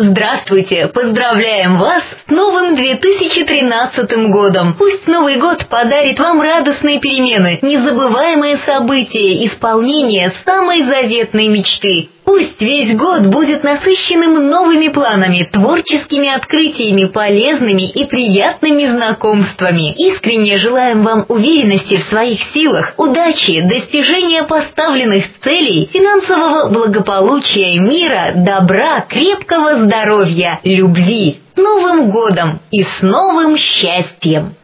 Здравствуйте! Поздравляем вас с новым 2013 годом! Пусть Новый год подарит вам радостные перемены, незабываемые события, исполнение самой заветной мечты. Пусть весь год будет насыщенным новыми планами, творческими открытиями, полезными и приятными знакомствами. Искренне желаем вам уверенности в своих силах, удачи, достижения поставленных целей, финансового благополучия, мира, добра, крепкого здоровья, любви. С Новым годом и с новым счастьем!